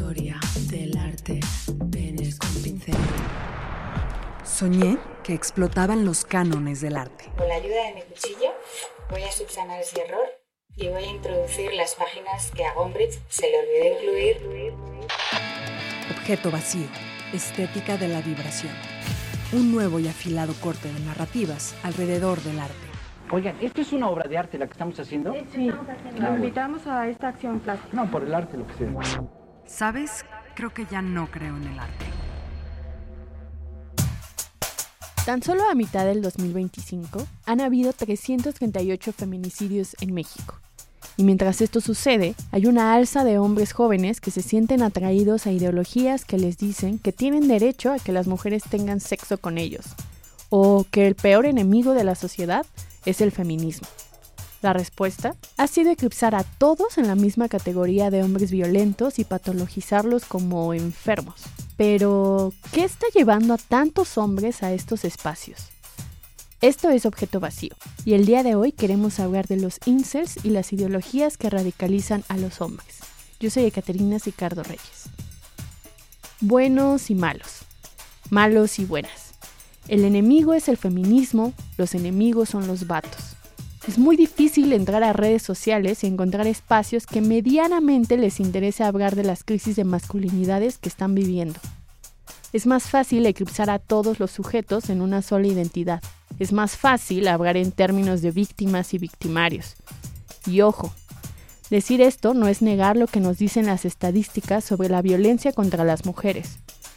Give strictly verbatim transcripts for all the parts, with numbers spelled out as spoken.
Historia del arte, penes con pincel. Soñé que explotaban los cánones del arte. Con la ayuda de mi cuchillo voy a subsanar ese error y voy a introducir las páginas que a Gombrich se le olvidó incluir. Objeto vacío, estética de la vibración. Un nuevo y afilado corte de narrativas alrededor del arte. Oigan, ¿esto es una obra de arte la que estamos haciendo? Sí, lo invitamos a esta acción plástica. No, por el arte, lo que sea. ¿Sabes? Creo que ya no creo en el arte. Tan solo a mitad del dos mil veinticinco han habido trescientos treinta y ocho feminicidios en México. Y mientras esto sucede, hay una alza de hombres jóvenes que se sienten atraídos a ideologías que les dicen que tienen derecho a que las mujeres tengan sexo con ellos, o que el peor enemigo de la sociedad es el feminismo. La respuesta ha sido eclipsar a todos en la misma categoría de hombres violentos y patologizarlos como enfermos. Pero, ¿qué está llevando a tantos hombres a estos espacios? Esto es Objeto Vacío, y el día de hoy queremos hablar de los incels y las ideologías que radicalizan a los hombres. Yo soy Ekaterina Sicardo Reyes. Buenos y malos. Malos y buenas. El enemigo es el feminismo, los enemigos son los vatos. Es muy difícil entrar a redes sociales y encontrar espacios que medianamente les interese hablar de las crisis de masculinidades que están viviendo. Es más fácil eclipsar a todos los sujetos en una sola identidad. Es más fácil hablar en términos de víctimas y victimarios. Y ojo, decir esto no es negar lo que nos dicen las estadísticas sobre la violencia contra las mujeres.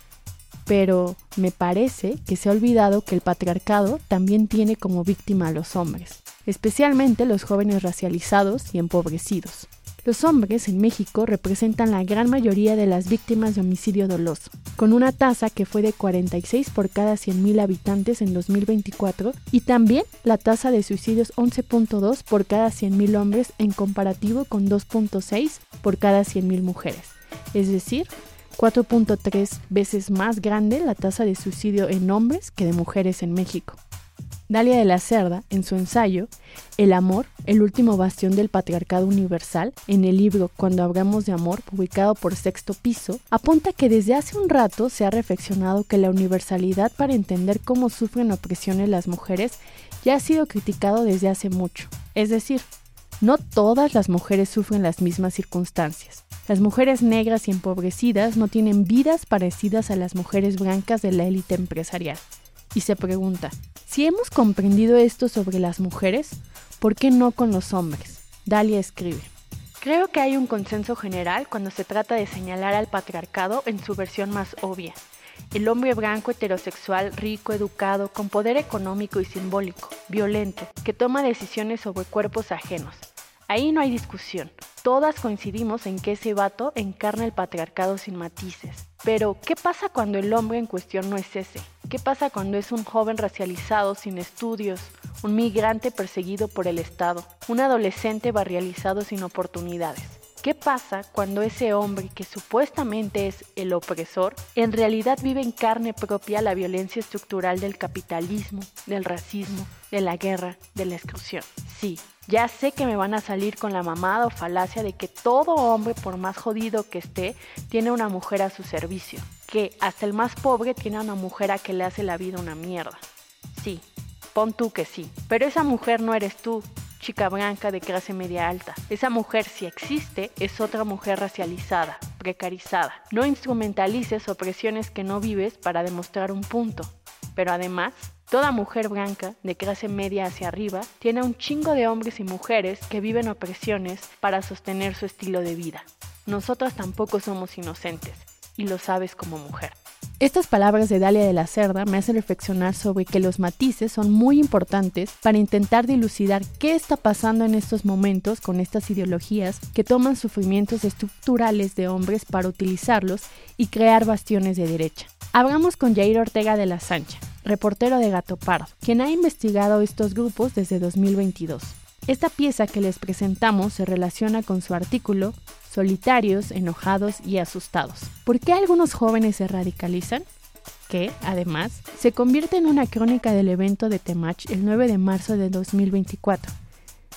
Pero me parece que se ha olvidado que el patriarcado también tiene como víctima a los hombres, especialmente los jóvenes racializados y empobrecidos. Los hombres en México representan la gran mayoría de las víctimas de homicidio doloso, con una tasa que fue de cuarenta y seis por cada cien mil habitantes en dos mil veinticuatro y también la tasa de suicidios once punto dos por cada cien mil hombres en comparativo con dos punto seis por cada cien mil mujeres, es decir, cuatro punto tres veces más grande la tasa de suicidio en hombres que de mujeres en México. Dalia de la Cerda, en su ensayo El amor, el último bastión del patriarcado universal, en el libro Cuando hablamos de amor, publicado por Sexto Piso, apunta que desde hace un rato se ha reflexionado que la universalidad para entender cómo sufren opresiones las mujeres ya ha sido criticado desde hace mucho. Es decir, no todas las mujeres sufren las mismas circunstancias. Las mujeres negras y empobrecidas no tienen vidas parecidas a las mujeres blancas de la élite empresarial. Y se pregunta, si hemos comprendido esto sobre las mujeres, ¿por qué no con los hombres? Dalia escribe, creo que hay un consenso general cuando se trata de señalar al patriarcado en su versión más obvia. El hombre blanco heterosexual, rico, educado, con poder económico y simbólico, violento, que toma decisiones sobre cuerpos ajenos. Ahí no hay discusión. Todas coincidimos en que ese vato encarna el patriarcado sin matices. Pero, ¿qué pasa cuando el hombre en cuestión no es ese? ¿Qué pasa cuando es un joven racializado sin estudios, un migrante perseguido por el Estado, un adolescente barrializado sin oportunidades? ¿Qué pasa cuando ese hombre que supuestamente es el opresor, en realidad vive en carne propia la violencia estructural del capitalismo, del racismo, de la guerra, de la exclusión? Sí, ya sé que me van a salir con la mamada o falacia de que todo hombre, por más jodido que esté, tiene una mujer a su servicio, que hasta el más pobre tiene a una mujer a que le hace la vida una mierda. Sí, pon tú que sí, pero esa mujer no eres tú, chica blanca de clase media alta. Esa mujer, si existe, es otra mujer racializada, precarizada. No instrumentalices opresiones que no vives para demostrar un punto. Pero además, toda mujer blanca, de clase media hacia arriba, tiene un chingo de hombres y mujeres que viven opresiones para sostener su estilo de vida. Nosotras tampoco somos inocentes, y lo sabes como mujer. Estas palabras de Dalia de la Cerda me hacen reflexionar sobre que los matices son muy importantes para intentar dilucidar qué está pasando en estos momentos con estas ideologías que toman sufrimientos estructurales de hombres para utilizarlos y crear bastiones de derecha. Hablamos con Jair Ortega de la Sancha, reportero de Gato Pardo, quien ha investigado estos grupos desde dos mil veintidós. Esta pieza que les presentamos se relaciona con su artículo Solitarios, enojados y asustados. ¿Por qué algunos jóvenes se radicalizan? Que, además, se convierte en una crónica del evento de Temach el nueve de marzo de dos mil veinticuatro.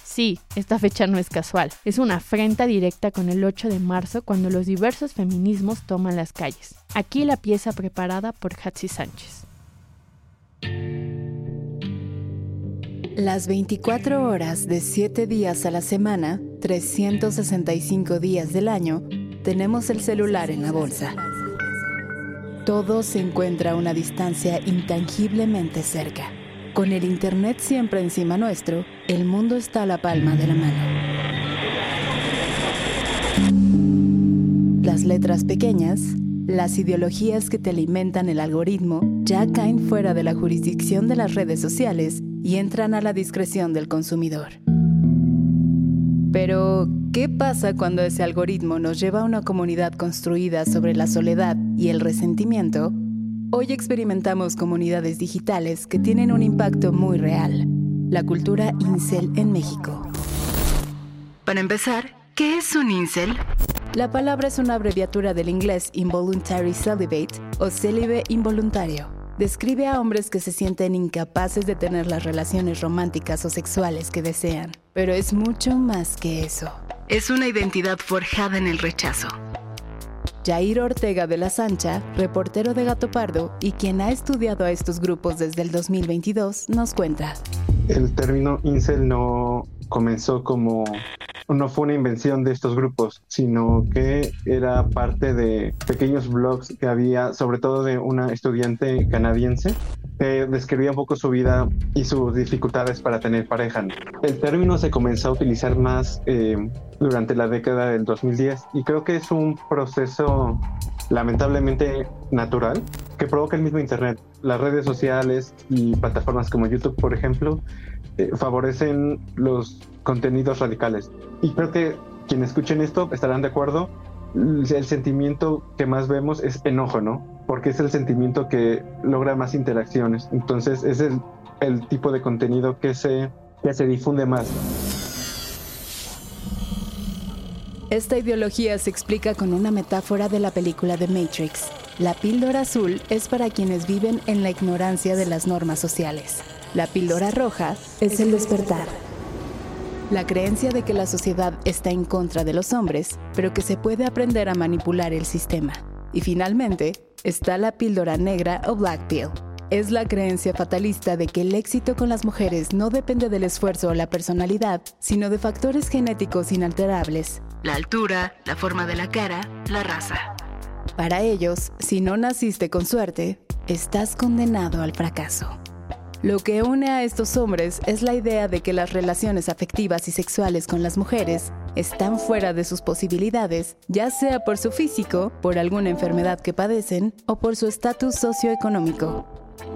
Sí, esta fecha no es casual, es una afrenta directa con el ocho de marzo cuando los diversos feminismos toman las calles. Aquí la pieza preparada por Hatsi Sánchez. Las veinticuatro horas de siete días a la semana, trescientos sesenta y cinco días del año, tenemos el celular en la bolsa. Todo se encuentra a una distancia intangiblemente cerca. Con el internet siempre encima nuestro, el mundo está a la palma de la mano. Las letras pequeñas, las ideologías que te alimentan el algoritmo, ya caen fuera de la jurisdicción de las redes sociales y entran a la discreción del consumidor. Pero, ¿qué pasa cuando ese algoritmo nos lleva a una comunidad construida sobre la soledad y el resentimiento? Hoy experimentamos comunidades digitales que tienen un impacto muy real. La cultura incel en México. Para empezar, ¿qué es un incel? La palabra es una abreviatura del inglés involuntary celibate o célibe involuntario. Describe a hombres que se sienten incapaces de tener las relaciones románticas o sexuales que desean. Pero es mucho más que eso. Es una identidad forjada en el rechazo. Jair Ortega de la Sancha, reportero de Gato Pardo y quien ha estudiado a estos grupos desde el dos mil veintidós, nos cuenta. El término incel no comenzó como... no fue una invención de estos grupos, sino que era parte de pequeños blogs que había, sobre todo de una estudiante canadiense, que describía un poco su vida y sus dificultades para tener pareja. El término se comenzó a utilizar más eh, durante la década del dos mil diez y creo que es un proceso lamentablemente natural que provoca el mismo Internet. Las redes sociales y plataformas como YouTube, por ejemplo, eh, favorecen los contenidos radicales. Y creo que quienes escuchen esto estarán de acuerdo. El sentimiento que más vemos es enojo, ¿no? Porque es el sentimiento que logra más interacciones. Entonces es el, el tipo de contenido que se, que se difunde más. Esta ideología se explica con una metáfora de la película The Matrix. La píldora azul es para quienes viven en la ignorancia de las normas sociales. La píldora roja es el despertar. La creencia de que la sociedad está en contra de los hombres, pero que se puede aprender a manipular el sistema. Y finalmente, está la píldora negra o Black Pill. Es la creencia fatalista de que el éxito con las mujeres no depende del esfuerzo o la personalidad, sino de factores genéticos inalterables. La altura, la forma de la cara, la raza. Para ellos, si no naciste con suerte, estás condenado al fracaso. Lo que une a estos hombres es la idea de que las relaciones afectivas y sexuales con las mujeres están fuera de sus posibilidades, ya sea por su físico, por alguna enfermedad que padecen o por su estatus socioeconómico.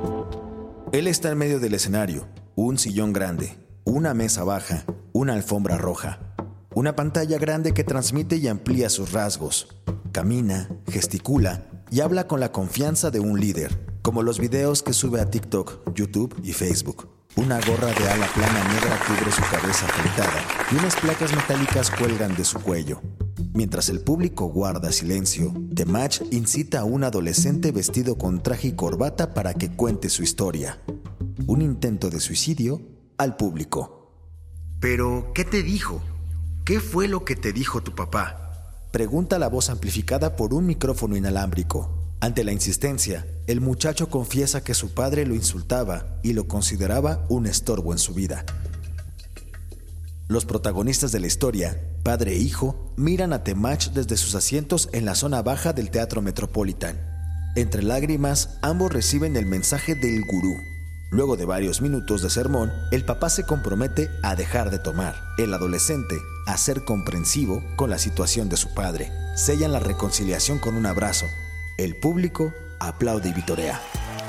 Él está en medio del escenario, un sillón grande, una mesa baja, una alfombra roja, una pantalla grande que transmite y amplía sus rasgos. Camina, gesticula y habla con la confianza de un líder, como los videos que sube a TikTok, YouTube y Facebook. Una gorra de ala plana negra cubre su cabeza afeitada y unas placas metálicas cuelgan de su cuello. Mientras el público guarda silencio, Temach incita a un adolescente vestido con traje y corbata para que cuente su historia. Un intento de suicidio al público. ¿Pero qué te dijo? ¿Qué fue lo que te dijo tu papá? Pregunta la voz amplificada por un micrófono inalámbrico. Ante la insistencia, el muchacho confiesa que su padre lo insultaba y lo consideraba un estorbo en su vida. Los protagonistas de la historia, padre e hijo, miran a Temach desde sus asientos en la zona baja del Teatro Metropolitan. Entre lágrimas, ambos reciben el mensaje del gurú. Luego de varios minutos de sermón, el papá se compromete a dejar de tomar. El adolescente a ser comprensivo con la situación de su padre. Sellan la reconciliación con un abrazo. El público aplaude y vitorea.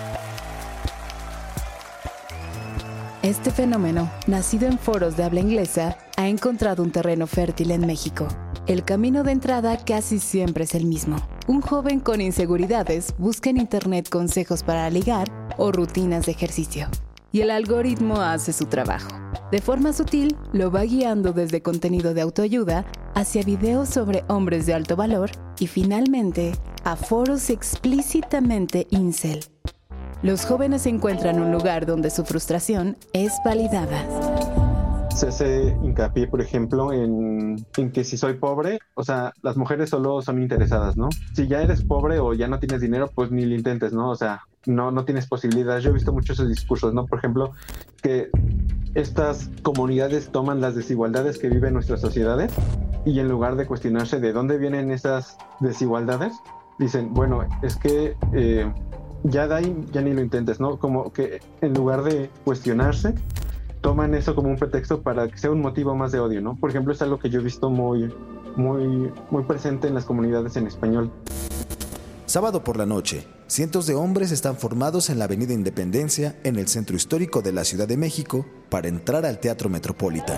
Este fenómeno, nacido en foros de habla inglesa, ha encontrado un terreno fértil en México. El camino de entrada casi siempre es el mismo. Un joven con inseguridades busca en internet consejos para ligar o rutinas de ejercicio. Y el algoritmo hace su trabajo. De forma sutil, lo va guiando desde contenido de autoayuda hacia videos sobre hombres de alto valor y finalmente a foros explícitamente incel. Los jóvenes encuentran un lugar donde su frustración es validada. se hace hincapié, por ejemplo, en, en que si soy pobre, o sea, las mujeres solo son interesadas, ¿no? Si ya eres pobre o ya no tienes dinero, pues ni lo intentes, ¿no? O sea, no, no tienes posibilidades. Yo he visto muchos esos discursos, ¿no? Por ejemplo, que estas comunidades toman las desigualdades que viven nuestras sociedades y en lugar de cuestionarse de dónde vienen esas desigualdades, dicen, bueno, es que eh, ya de ahí ya ni lo intentes, ¿no? Como que en lugar de cuestionarse, toman eso como un pretexto para que sea un motivo más de odio, ¿no? Por ejemplo, es algo que yo he visto muy, muy, muy presente en las comunidades en español. Sábado por la noche, cientos de hombres están formados en la Avenida Independencia, en el centro histórico de la Ciudad de México, para entrar al Teatro Metropolitan.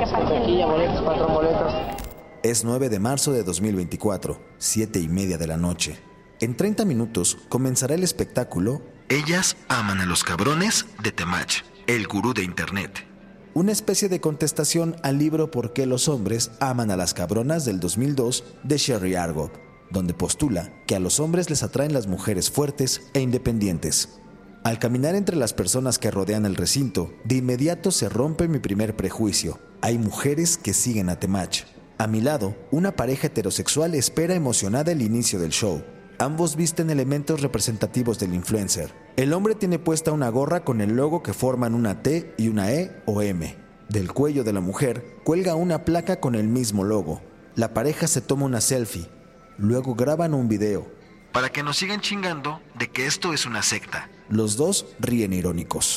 Es nueve de marzo de dos mil veinticuatro, siete y media de la noche. En treinta minutos comenzará el espectáculo Ellas aman a los cabrones de Temach, el gurú de internet. Una especie de contestación al libro ¿Por qué los hombres aman a las cabronas? Del dos mil dos de Sherry Argov, donde postula que a los hombres les atraen las mujeres fuertes e independientes. Al caminar entre las personas que rodean el recinto, de inmediato se rompe mi primer prejuicio. Hay mujeres que siguen a Temach. A mi lado, una pareja heterosexual espera emocionada el inicio del show. Ambos visten elementos representativos del influencer. El hombre tiene puesta una gorra con el logo que forman una T y una E o M. Del cuello de la mujer cuelga una placa con el mismo logo. La pareja se toma una selfie. Luego graban un video. Para que nos sigan chingando de que esto es una secta. Los dos ríen irónicos.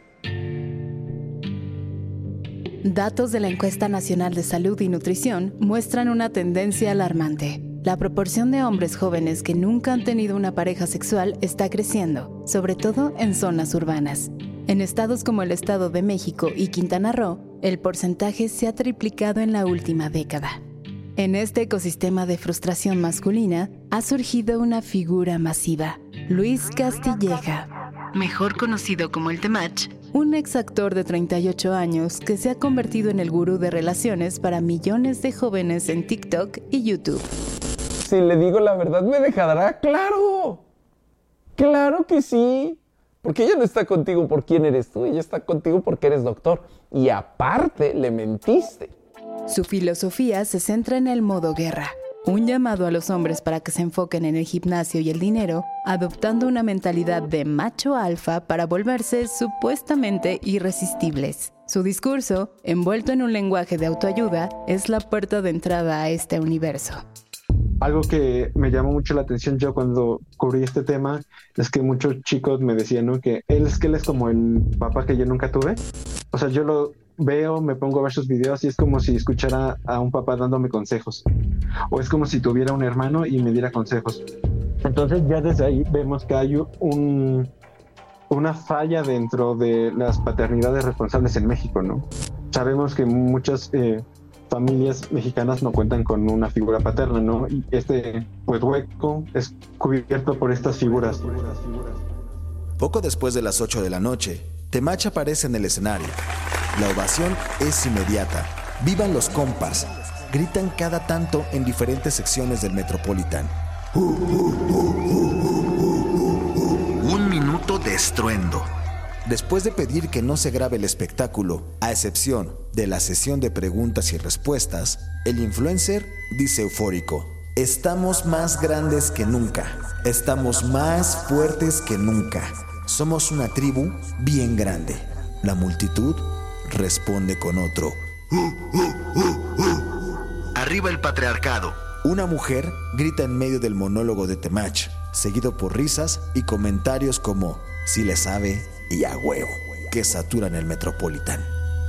Datos de la Encuesta Nacional de Salud y Nutrición muestran una tendencia alarmante. La proporción de hombres jóvenes que nunca han tenido una pareja sexual está creciendo, sobre todo en zonas urbanas. En estados como el Estado de México y Quintana Roo, el porcentaje se ha triplicado en la última década. En este ecosistema de frustración masculina, ha surgido una figura masiva, Luis Castilleja, mejor conocido como el Temach, un ex actor de treinta y ocho años que se ha convertido en el gurú de relaciones para millones de jóvenes en TikTok y YouTube. Si le digo la verdad, ¿me dejará? ¡Claro! ¡Claro que sí! Porque ella no está contigo por quién eres tú, ella está contigo porque eres doctor. Y aparte, le mentiste. Su filosofía se centra en el modo guerra, un llamado a los hombres para que se enfoquen en el gimnasio y el dinero, adoptando una mentalidad de macho alfa para volverse supuestamente irresistibles. Su discurso, envuelto en un lenguaje de autoayuda, es la puerta de entrada a este universo. Algo que me llamó mucho la atención yo cuando cubrí este tema es que muchos chicos me decían, ¿no? que él es que él es como el papá que yo nunca tuve. O sea, yo lo veo, me pongo a ver sus videos y es como si escuchara a un papá dándome consejos. O es como si tuviera un hermano y me diera consejos. Entonces ya desde ahí vemos que hay un, una falla dentro de las paternidades responsables en México, ¿no? Sabemos que muchas eh, familias mexicanas no cuentan con una figura paterna, ¿no? Y este pues hueco es cubierto por estas figuras. Poco después de las ocho de la noche, Temach aparece en el escenario. La ovación es inmediata. ¡Vivan los compas! Gritan cada tanto en diferentes secciones del Metropolitan. Un minuto de estruendo. Después de pedir que no se grabe el espectáculo, a excepción de la sesión de preguntas y respuestas, el influencer dice eufórico: estamos más grandes que nunca, estamos más fuertes que nunca, somos una tribu bien grande. La multitud responde con otro: arriba el patriarcado. Una mujer grita en medio del monólogo de Temach, seguido por risas y comentarios como "si le sabe" y "a huevo", que saturan el Metropolitan.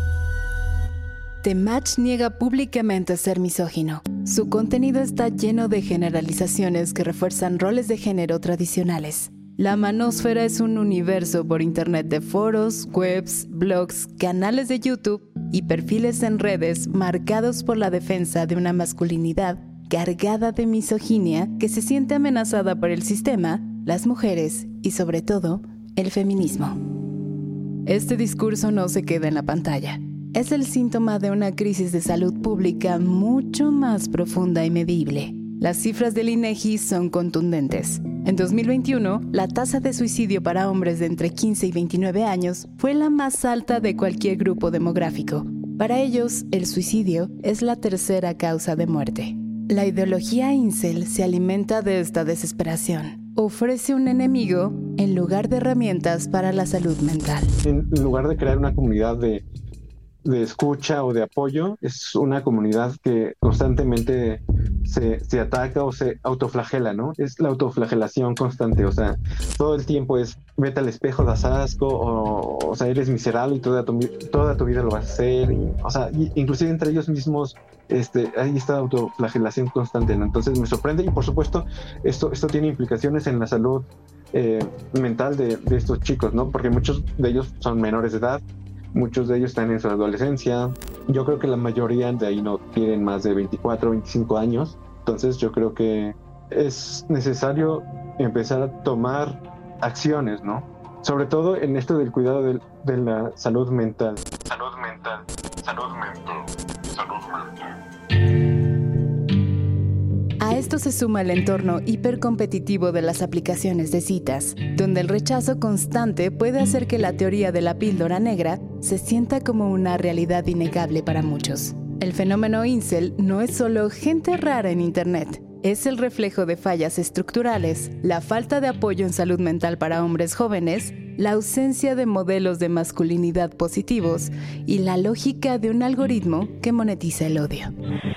Temach niega públicamente ser misógino. Su contenido está lleno de generalizaciones que refuerzan roles de género tradicionales. La manósfera es un universo por internet de foros, webs, blogs, canales de YouTube y perfiles en redes marcados por la defensa de una masculinidad cargada de misoginia que se siente amenazada por el sistema, las mujeres y, sobre todo, el feminismo. Este discurso no se queda en la pantalla. Es el síntoma de una crisis de salud pública mucho más profunda y medible. Las cifras del INEGI son contundentes. En dos mil veintiuno, la tasa de suicidio para hombres de entre quince y veintinueve años fue la más alta de cualquier grupo demográfico. Para ellos, el suicidio es la tercera causa de muerte. La ideología incel se alimenta de esta desesperación. Ofrece un enemigo en lugar de herramientas para la salud mental. En lugar de crear una comunidad de, de escucha o de apoyo, es una comunidad que constantemente se, se ataca o se autoflagela, ¿no? Es la autoflagelación constante, o sea, todo el tiempo es vete al espejo, das asco, o, o sea, eres miserable y toda tu, toda tu vida lo vas a hacer, y, o sea, y, inclusive entre ellos mismos Este, hay esta autoflagelación constante, ¿no? Entonces me sorprende y por supuesto esto, esto tiene implicaciones en la salud eh, mental de, de estos chicos, ¿no? Porque muchos de ellos son menores de edad, muchos de ellos están en su adolescencia, yo creo que la mayoría de ahí no tienen más de veinticuatro, veinticinco años, entonces yo creo que es necesario empezar a tomar acciones, ¿no? Sobre todo en esto del cuidado de, de la salud mental. Salud mental, salud mental, salud mental. A esto se suma el entorno hipercompetitivo de las aplicaciones de citas, donde el rechazo constante puede hacer que la teoría de la píldora negra se sienta como una realidad innegable para muchos. El fenómeno incel no es solo gente rara en Internet, es el reflejo de fallas estructurales, la falta de apoyo en salud mental para hombres jóvenes, la ausencia de modelos de masculinidad positivos y la lógica de un algoritmo que monetiza el odio.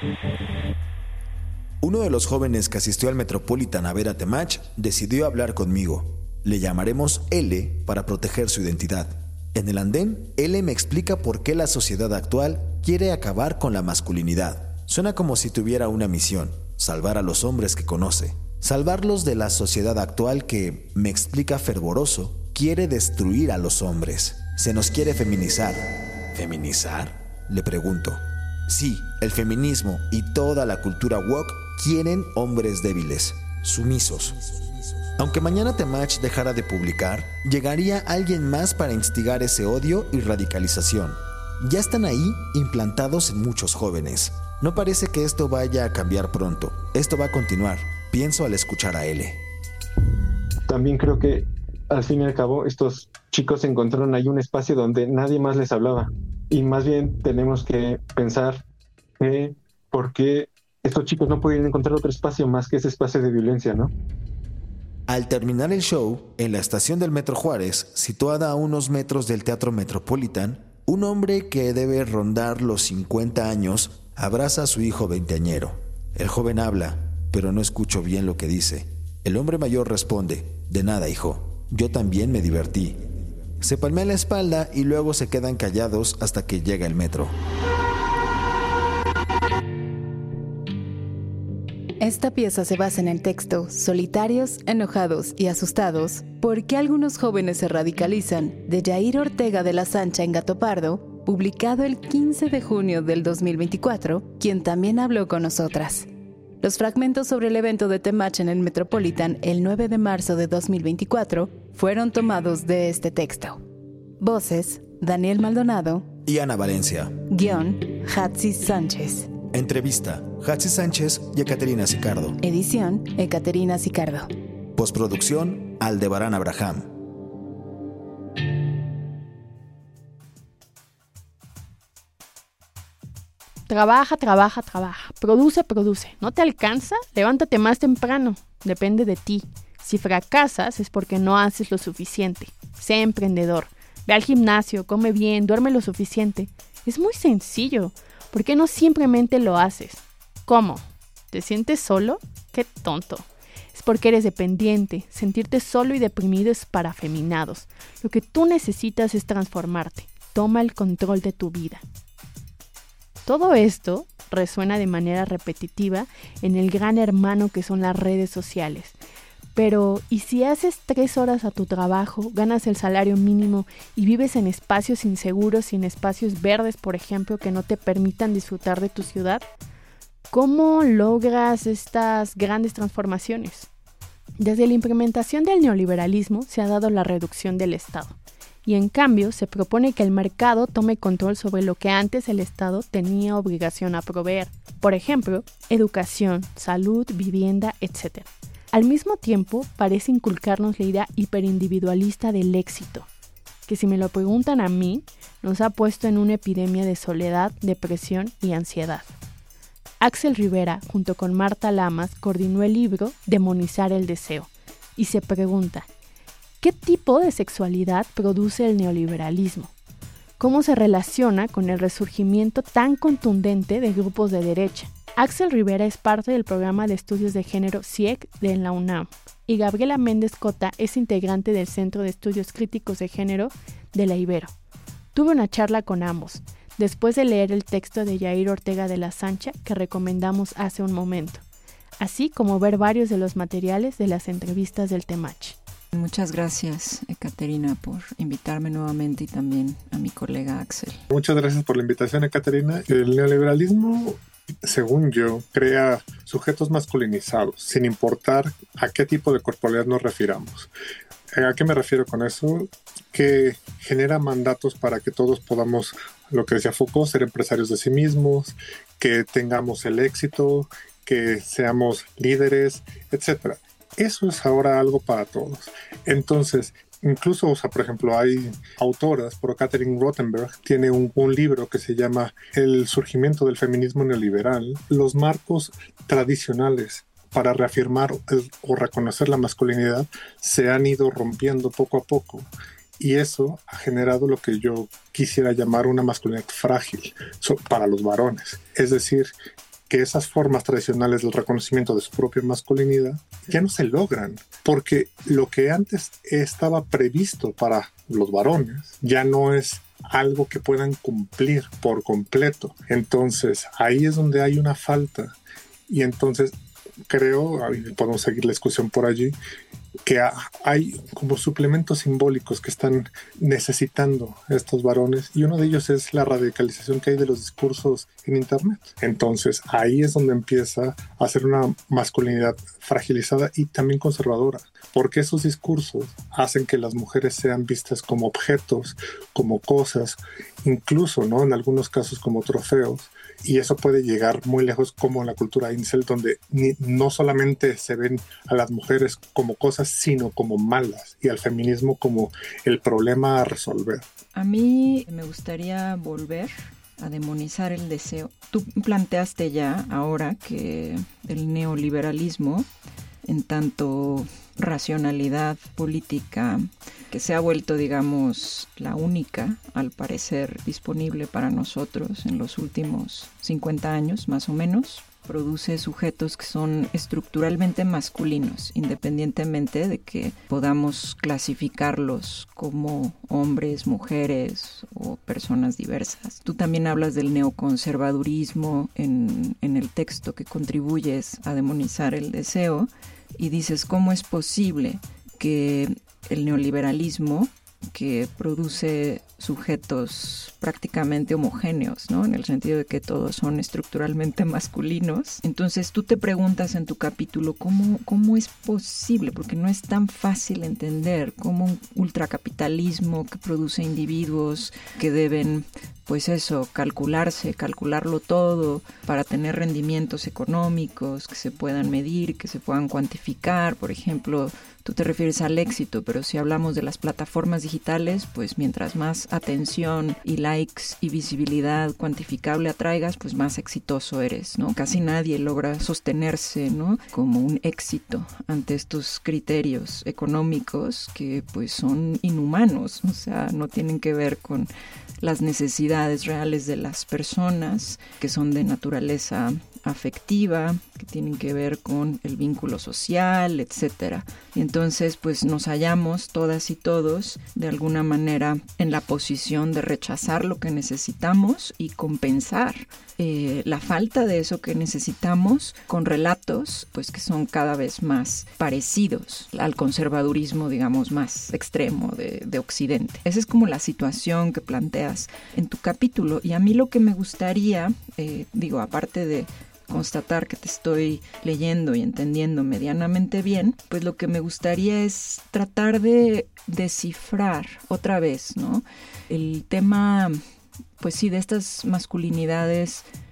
Uno de los jóvenes que asistió al Metropolitan a ver a Temach decidió hablar conmigo. Le llamaremos L para proteger su identidad. En el andén, L me explica por qué la sociedad actual quiere acabar con la masculinidad. Suena como si tuviera una misión: salvar a los hombres que conoce. Salvarlos de la sociedad actual que, me explica fervoroso, quiere destruir a los hombres. Se nos quiere feminizar. ¿Feminizar?, le pregunto. Sí, el feminismo y toda la cultura woke quieren hombres débiles, sumisos. Aunque mañana Temach dejara de publicar, llegaría alguien más para instigar ese odio y radicalización. Ya están ahí implantados en muchos jóvenes. No parece que esto vaya a cambiar pronto. Esto va a continuar, pienso al escuchar a L. También creo que al fin y al cabo estos chicos encontraron ahí un espacio donde nadie más les hablaba. Y más bien tenemos que pensar eh, por qué estos chicos no pudieron encontrar otro espacio más que ese espacio de violencia, ¿no? Al terminar el show, en la estación del Metro Juárez, situada a unos metros del Teatro Metropolitan, un hombre que debe rondar los cincuenta años abraza a su hijo veinteañero. El joven habla, pero no escucho bien lo que dice. El hombre mayor responde: de nada, hijo, yo también me divertí. Se palmea la espalda y luego se quedan callados hasta que llega el metro. Esta pieza se basa en el texto Solitarios, enojados y asustados, ¿por qué algunos jóvenes se radicalizan?, de Yair Ortega de la Sancha en Gato Pardo, publicado el quince de junio del dos mil veinticuatro, quien también habló con nosotras. Los fragmentos sobre el evento de Temach en el Metropolitan el nueve de marzo de dos mil veinticuatro fueron tomados de este texto. Voces: Daniel Maldonado y Ana Valencia. Guión: Hatzi Sánchez. Entrevista: Hatzi Sánchez y Ekaterina Sicardo. Edición: Ekaterina Sicardo. Postproducción: Aldebarán Abraham. Trabaja, trabaja, trabaja. Produce, produce. ¿No te alcanza? Levántate más temprano. Depende de ti. Si fracasas es porque no haces lo suficiente. Sé emprendedor. Ve al gimnasio, come bien, duerme lo suficiente. Es muy sencillo. ¿Por qué no simplemente lo haces? ¿Cómo? ¿Te sientes solo? ¡Qué tonto! Es porque eres dependiente. Sentirte solo y deprimido es para afeminados. Lo que tú necesitas es transformarte. Toma el control de tu vida. Todo esto resuena de manera repetitiva en el gran hermano que son las redes sociales. Pero, ¿y si haces tres horas a tu trabajo, ganas el salario mínimo y vives en espacios inseguros y en espacios verdes, por ejemplo, que no te permitan disfrutar de tu ciudad? ¿Cómo logras estas grandes transformaciones? Desde la implementación del neoliberalismo se ha dado la reducción del Estado. Y en cambio se propone que el mercado tome control sobre lo que antes el Estado tenía obligación a proveer. Por ejemplo, educación, salud, vivienda, etcétera. Al mismo tiempo, parece inculcarnos la idea hiperindividualista del éxito, que si me lo preguntan a mí, nos ha puesto en una epidemia de soledad, depresión y ansiedad. Axel Rivera, junto con Marta Lamas, coordinó el libro Demonizar el deseo y se pregunta, ¿qué tipo de sexualidad produce el neoliberalismo? ¿Cómo se relaciona con el resurgimiento tan contundente de grupos de derecha? Axel Rivera es parte del programa de estudios de género C I E C de la UNAM y Gabriela Méndez Cota es integrante del Centro de Estudios Críticos de Género de la Ibero. Tuve una charla con ambos, después de leer el texto de Yair Ortega de la Sancha que recomendamos hace un momento, así como ver varios de los materiales de las entrevistas del Temach. Muchas gracias, Ekaterina, por invitarme nuevamente y también a mi colega Axel. Muchas gracias por la invitación, Ekaterina. El neoliberalismo, según yo, crea sujetos masculinizados, sin importar a qué tipo de corporalidad nos refiramos. ¿A qué me refiero con eso? Que genera mandatos para que todos podamos, lo que decía Foucault, ser empresarios de sí mismos, que tengamos el éxito, que seamos líderes, etcétera. Eso es ahora algo para todos. Entonces, incluso, o sea, por ejemplo, hay autoras, por Catherine Rothenberg, tiene un, un libro que se llama El surgimiento del feminismo neoliberal. Los marcos tradicionales para reafirmar el, o reconocer la masculinidad se han ido rompiendo poco a poco. Y eso ha generado lo que yo quisiera llamar una masculinidad frágil so, para los varones. Es decir, que esas formas tradicionales del reconocimiento de su propia masculinidad ya no se logran, porque lo que antes estaba previsto para los varones ya no es algo que puedan cumplir por completo. Entonces, ahí es donde hay una falta. Y entonces, creo, podemos seguir la discusión por allí, que hay como suplementos simbólicos que están necesitando estos varones, y uno de ellos es la radicalización que hay de los discursos en internet. Entonces ahí es donde empieza a ser una masculinidad fragilizada y también conservadora, porque esos discursos hacen que las mujeres sean vistas como objetos, como cosas, incluso, ¿no?, en algunos casos como trofeos. Y eso puede llegar muy lejos, como en la cultura incel, donde ni, no solamente se ven a las mujeres como cosas, sino como malas, y al feminismo como el problema a resolver. A mí me gustaría volver a demonizar el deseo. Tú planteaste ya ahora que el neoliberalismo, en tanto racionalidad política, que se ha vuelto, digamos, la única, al parecer, disponible para nosotros en los últimos cincuenta años, más o menos, produce sujetos que son estructuralmente masculinos, independientemente de que podamos clasificarlos como hombres, mujeres o personas diversas. Tú también hablas del neoconservadurismo en, en el texto que contribuyes a demonizar el deseo y dices, ¿cómo es posible que el neoliberalismo, que produce sujetos prácticamente homogéneos, ¿no?, en el sentido de que todos son estructuralmente masculinos? Entonces tú te preguntas en tu capítulo cómo, cómo es posible, porque no es tan fácil entender cómo un ultracapitalismo que produce individuos que deben, pues eso, calcularse, calcularlo todo para tener rendimientos económicos que se puedan medir, que se puedan cuantificar. Por ejemplo, tú te refieres al éxito, pero si hablamos de las plataformas digitales, pues mientras más atención y likes y visibilidad cuantificable atraigas, pues más exitoso eres, ¿no? Casi nadie logra sostenerse, ¿no?, como un éxito ante estos criterios económicos que pues son inhumanos, o sea, no tienen que ver con las necesidades reales de las personas, que son de naturaleza afectiva, que tienen que ver con el vínculo social, etcétera. Y entonces, pues nos hallamos todas y todos de alguna manera en la posición de rechazar lo que necesitamos y compensar eh, la falta de eso que necesitamos con relatos, pues que son cada vez más parecidos al conservadurismo, digamos, más extremo de, de Occidente. Esa es como la situación que planteas en tu capítulo. Y a mí lo que me gustaría, eh, digo, aparte de constatar que te estoy leyendo y entendiendo medianamente bien, pues lo que me gustaría es tratar de descifrar otra vez, ¿no?, el tema, pues sí, de estas masculinidades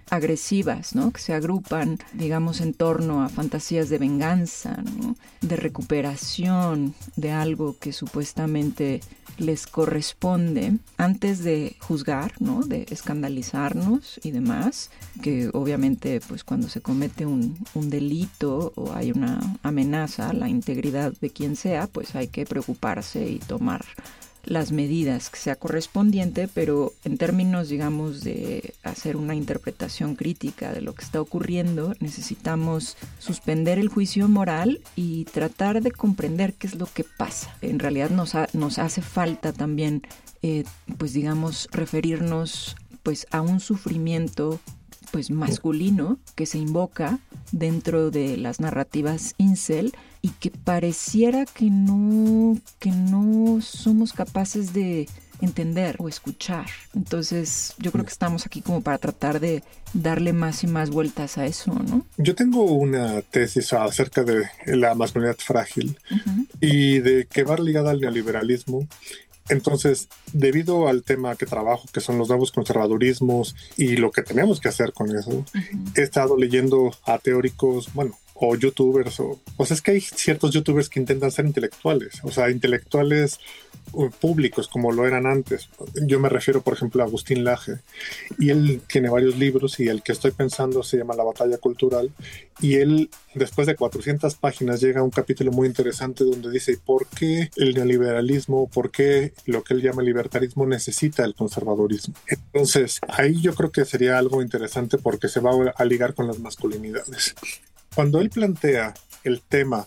agresivas, ¿no? Que se agrupan, digamos, en torno a fantasías de venganza, ¿no? De recuperación de algo que supuestamente les corresponde, antes de juzgar, ¿no? De escandalizarnos y demás, que obviamente pues cuando se comete un, un delito o hay una amenaza a la integridad de quien sea, pues hay que preocuparse y tomar las medidas que sea correspondiente, pero en términos, digamos, de hacer una interpretación crítica de lo que está ocurriendo, necesitamos suspender el juicio moral y tratar de comprender qué es lo que pasa. En realidad nos, ha, nos hace falta también, eh, pues digamos, referirnos pues a un sufrimiento pues masculino que se invoca dentro de las narrativas incel y que pareciera que no, que no somos capaces de entender o escuchar. Entonces yo creo que estamos aquí como para tratar de darle más y más vueltas a eso, ¿no? Yo tengo una tesis acerca de la masculinidad frágil uh-huh. y de que va ligada al neoliberalismo. Entonces, debido al tema que trabajo, que son los nuevos conservadurismos y lo que tenemos que hacer con eso, uh-huh. he estado leyendo a teóricos, bueno, o youtubers, o, o sea, es que hay ciertos youtubers que intentan ser intelectuales, o sea, intelectuales uh, públicos como lo eran antes. Yo me refiero, por ejemplo, a Agustín Laje, y él tiene varios libros, y el que estoy pensando se llama La Batalla Cultural, y él, después de cuatrocientas páginas, llega a un capítulo muy interesante donde dice por qué el neoliberalismo, por qué lo que él llama libertarismo necesita el conservadurismo. Entonces, ahí yo creo que sería algo interesante porque se va a ligar con las masculinidades. Cuando él plantea el tema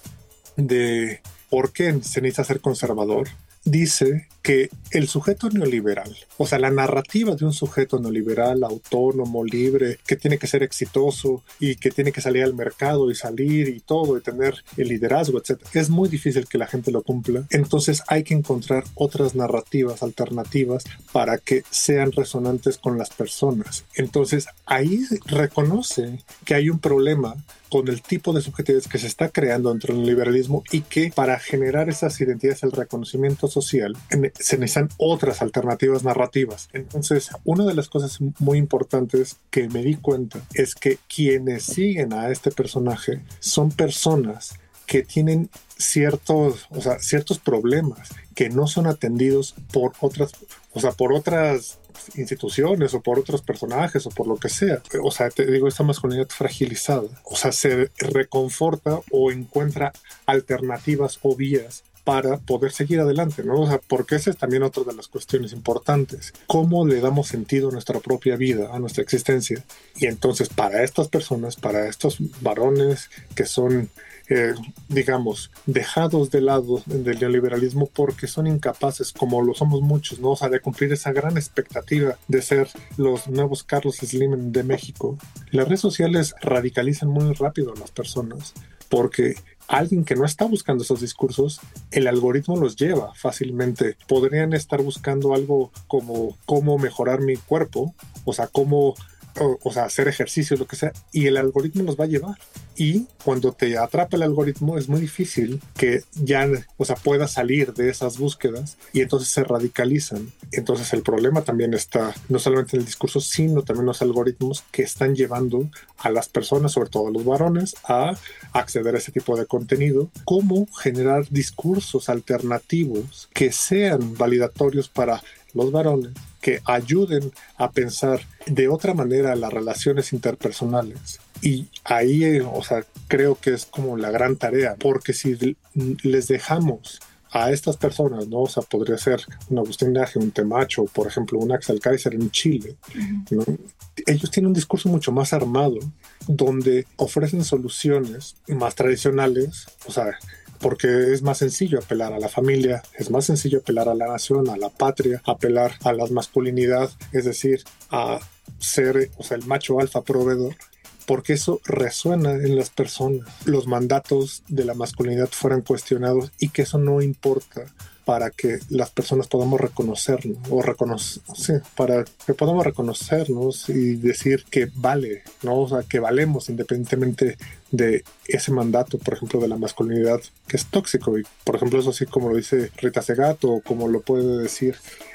de por qué se necesita ser conservador, dice que el sujeto neoliberal, o sea, la narrativa de un sujeto neoliberal, autónomo, libre, que tiene que ser exitoso y que tiene que salir al mercado y salir y todo, y tener el liderazgo, etcétera, es muy difícil que la gente lo cumpla. Entonces hay que encontrar otras narrativas alternativas para que sean resonantes con las personas. Entonces ahí reconoce que hay un problema con el tipo de subjetividades que se está creando dentro del liberalismo y que para generar esas identidades, el reconocimiento social, se necesitan otras alternativas narrativas. Entonces, una de las cosas muy importantes que me di cuenta es que quienes siguen a este personaje son personas que tienen ciertos, o sea, ciertos problemas que no son atendidos por otras, o sea, por otras instituciones o por otros personajes o por lo que sea. O sea, te digo, esta masculinidad fragilizada, o sea, se reconforta o encuentra alternativas o vías para poder seguir adelante, ¿no? O sea, porque esa es también otra de las cuestiones importantes. ¿Cómo le damos sentido a nuestra propia vida, a nuestra existencia? Y entonces, para estas personas, para estos varones que son Eh, digamos, dejados de lado del neoliberalismo porque son incapaces, como lo somos muchos, ¿no? O sea, de cumplir esa gran expectativa de ser los nuevos Carlos Slim de México. Las redes sociales radicalizan muy rápido a las personas porque alguien que no está buscando esos discursos, el algoritmo los lleva fácilmente. Podrían estar buscando algo como cómo mejorar mi cuerpo, o sea, cómo O, o sea, hacer ejercicio, lo que sea, y el algoritmo los va a llevar. Y cuando te atrapa el algoritmo es muy difícil que ya, o sea, puedas salir de esas búsquedas y entonces se radicalizan. Entonces el problema también está no solamente en el discurso, sino también en los algoritmos que están llevando a las personas, sobre todo a los varones, a acceder a ese tipo de contenido. Cómo generar discursos alternativos que sean validatorios para los varones, que ayuden a pensar de otra manera las relaciones interpersonales. Y ahí, o sea, creo que es como la gran tarea, porque si les dejamos a estas personas, ¿no? O sea, podría ser un Agustín Laje, un Temacho, por ejemplo, un Axel Kaiser en Chile, ¿no? Ellos tienen un discurso mucho más armado, donde ofrecen soluciones más tradicionales, o sea, porque es más sencillo apelar a la familia, es más sencillo apelar a la nación, a la patria, apelar a la masculinidad, es decir, a ser, o sea, el macho alfa proveedor, porque eso resuena en las personas. Los mandatos de la masculinidad fueran cuestionados y que eso no importa para que las personas podamos reconocernos o reconocer, sí, para que podamos reconocernos y decir que vale, ¿no? O sea, que valemos independientemente de ese mandato, por ejemplo, de la masculinidad que es tóxico. Y por ejemplo, eso sí, como lo dice Rita Segato o como lo puede decir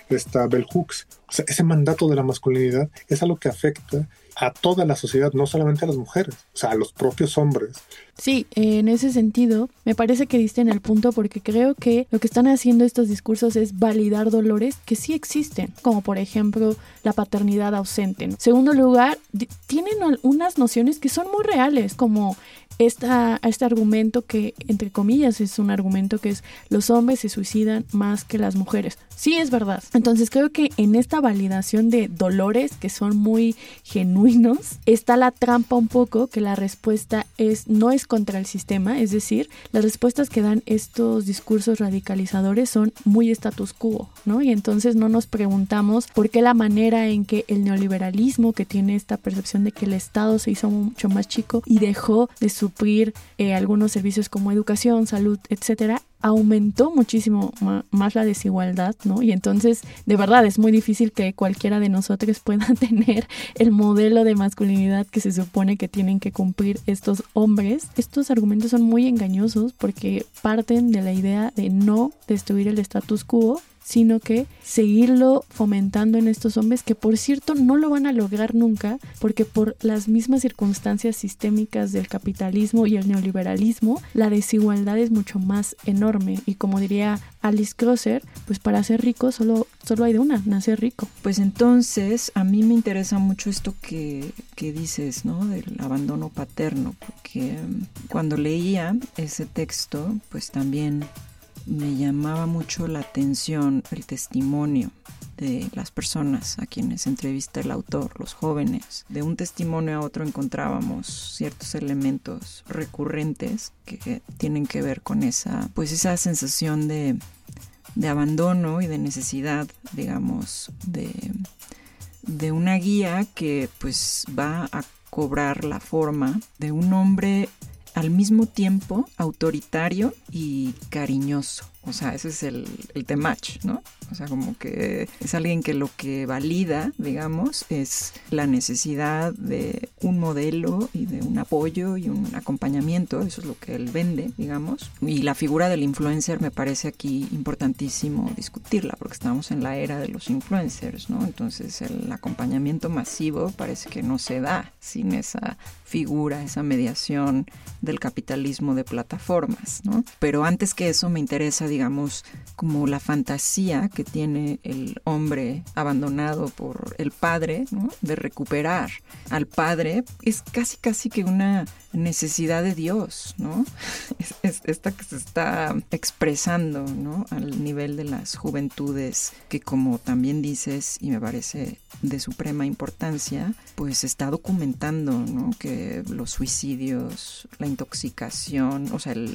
esta Bell Hooks. O sea, ese mandato de la masculinidad es algo que afecta a toda la sociedad, no solamente a las mujeres, o sea, a los propios hombres. Sí, en ese sentido, me parece que diste en el punto porque creo que lo que están haciendo estos discursos es validar dolores que sí existen, como por ejemplo la paternidad ausente. En segundo lugar, d- tienen unas nociones que son muy reales, como esta, este argumento que, entre comillas, es un argumento que es los hombres se suicidan más que las mujeres. Sí, es verdad. Entonces creo que en esta validación de dolores que son muy genuinos, está la trampa un poco que la respuesta es no es contra el sistema, es decir, las respuestas que dan estos discursos radicalizadores son muy status quo, ¿no? Y entonces no nos preguntamos por qué la manera en que el neoliberalismo, que tiene esta percepción de que el Estado se hizo mucho más chico y dejó de suplir eh, algunos servicios como educación, salud, etcétera, aumentó muchísimo ma- más la desigualdad, ¿no? Y entonces, de verdad, es muy difícil que cualquiera de nosotros pueda tener el modelo de masculinidad que se supone que tienen que cumplir estos hombres. Estos argumentos son muy engañosos porque parten de la idea de no destruir el status quo, sino que seguirlo fomentando en estos hombres que, por cierto, no lo van a lograr nunca porque por las mismas circunstancias sistémicas del capitalismo y el neoliberalismo, la desigualdad es mucho más enorme y, como diría Alice Crosser, pues para ser rico solo, solo hay de una, nacer rico. Pues entonces a mí me interesa mucho esto que, que dices, ¿no? Del abandono paterno, porque cuando leía ese texto, pues también me llamaba mucho la atención el testimonio de las personas a quienes entrevista el autor, los jóvenes. De un testimonio a otro encontrábamos ciertos elementos recurrentes que tienen que ver con esa, pues esa sensación de, de abandono y de necesidad, digamos, de, de una guía que pues va a cobrar la forma de un hombre al mismo tiempo autoritario y cariñoso. O sea, ese es el, el temach, ¿no? O sea, como que es alguien que lo que valida, digamos, es la necesidad de un modelo y de un apoyo y un acompañamiento. Eso es lo que él vende, digamos. Y la figura del influencer me parece aquí importantísimo discutirla, porque estamos en la era de los influencers, ¿no? Entonces el acompañamiento masivo parece que no se da sin esa figura, esa mediación del capitalismo de plataformas, ¿no? Pero antes que eso me interesa, digamos, como la fantasía que tiene el hombre abandonado por el padre, ¿no? De recuperar al padre. Es casi casi que una necesidad de Dios, ¿no? Es, es esta que se está expresando, ¿no? Al nivel de las juventudes, que como también dices, y me parece de suprema importancia, pues se está documentando, ¿no? Que los suicidios, la intoxicación, o sea, el,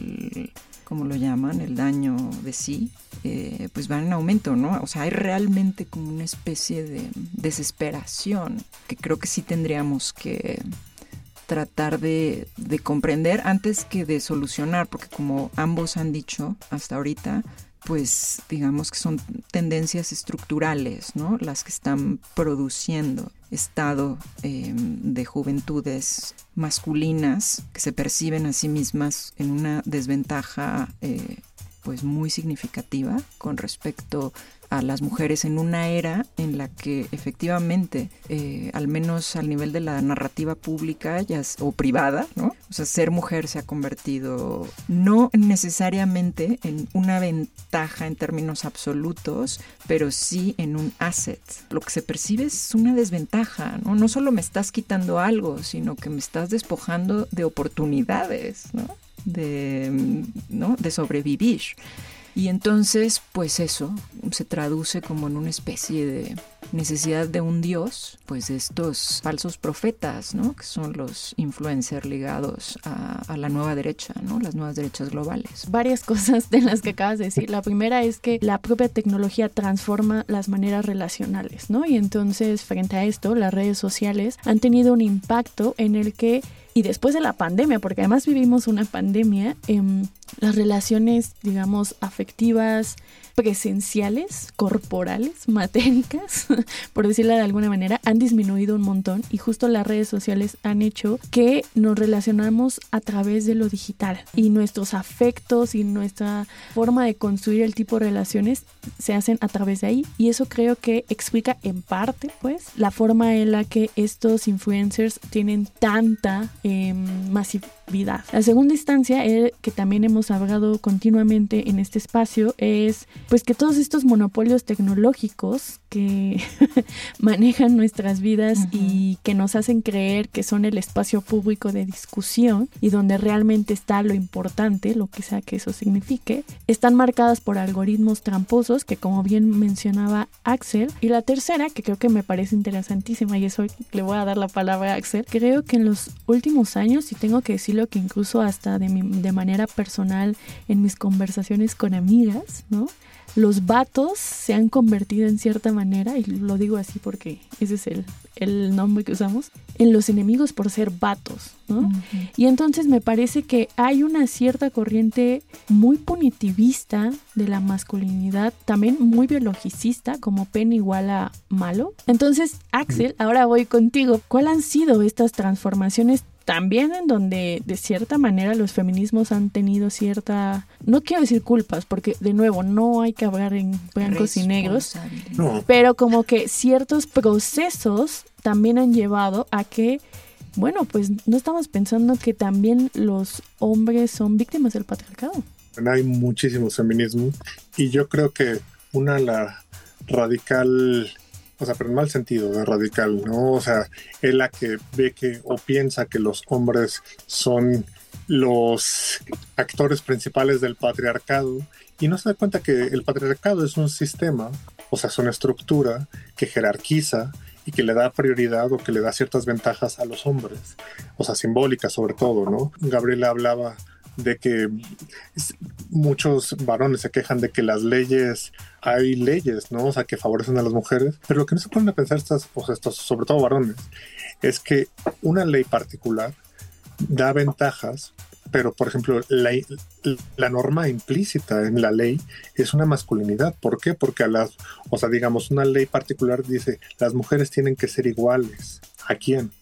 el ¿cómo lo llaman? El daño de sí, eh, pues van en aumento, ¿no? O sea, hay realmente como una especie de desesperación que creo que sí tendríamos que tratar de, de comprender antes que de solucionar, porque como ambos han dicho hasta ahorita, pues digamos que son tendencias estructurales, ¿no? Las que están produciendo estado eh, de juventudes masculinas que se perciben a sí mismas en una desventaja eh, pues muy significativa con respecto a las mujeres en una era en la que efectivamente, eh, al menos al nivel de la narrativa pública ya, o privada, ¿no? O sea, ser mujer se ha convertido no necesariamente en una ventaja en términos absolutos, pero sí en un asset. Lo que se percibe es una desventaja, ¿no? No solo me estás quitando algo, sino que me estás despojando de oportunidades, ¿no? De, ¿no? de sobrevivir. Y entonces, pues eso se traduce como en una especie de necesidad de un dios, pues de estos falsos profetas, ¿no? Que son los influencers ligados a, a la nueva derecha, ¿no? Las nuevas derechas globales. Varias cosas de las que acabas de decir. La primera es que la propia tecnología transforma las maneras relacionales, ¿no? Y entonces, frente a esto, las redes sociales han tenido un impacto en el que, y después de la pandemia, porque además vivimos una pandemia, eh, las relaciones, digamos, afectivas, presenciales, corporales, matéricas, por decirlo de alguna manera, han disminuido un montón y justo las redes sociales han hecho que nos relacionamos a través de lo digital y nuestros afectos y nuestra forma de construir el tipo de relaciones se hacen a través de ahí, y eso creo que explica en parte, pues, la forma en la que estos influencers tienen tanta eh, masividad. La segunda instancia, eh, que también hemos hablado continuamente en este espacio, es pues que todos estos monopolios tecnológicos que manejan nuestras vidas uh-huh. y que nos hacen creer que son el espacio público de discusión y donde realmente está lo importante, lo que sea que eso signifique, están marcadas por algoritmos tramposos que, como bien mencionaba Axel. Y la tercera, que creo que me parece interesantísima, y eso le voy a dar la palabra a Axel, creo que en los últimos años, y tengo que decirlo que incluso hasta de, mi, de manera personal en mis conversaciones con amigas, ¿no?, los vatos se han convertido en cierta manera, y lo digo así porque ese es el, el nombre que usamos, en los enemigos por ser vatos, ¿no? Uh-huh. Y entonces me parece que hay una cierta corriente muy punitivista de la masculinidad, también muy biologicista, como pen igual a malo. Entonces, Axel, ahora voy contigo. ¿Cuáles han sido estas transformaciones también en donde de cierta manera los feminismos han tenido cierta, no quiero decir culpas, porque de nuevo no hay que hablar en blancos y negros, no, pero como que ciertos procesos también han llevado a que, bueno, pues no estamos pensando que también los hombres son víctimas del patriarcado? Hay muchísimos feminismos y yo creo que una, la radical... O sea, pero en mal sentido de radical, ¿no? O sea, es la que ve que o piensa que los hombres son los actores principales del patriarcado y no se da cuenta que el patriarcado es un sistema, o sea, es una estructura que jerarquiza y que le da prioridad o que le da ciertas ventajas a los hombres, o sea, simbólicas sobre todo, ¿no? Gabriela hablaba de que muchos varones se quejan de que las leyes, hay leyes, ¿no? O sea, que favorecen a las mujeres, pero lo que no se ponen a pensar estas, o sea, estos, sobre todo varones, es que una ley particular da ventajas, pero por ejemplo, la, la norma implícita en la ley es una masculinidad. ¿Por qué? Porque a las, o sea, digamos, una ley particular dice, las mujeres tienen que ser iguales. ¿A quién?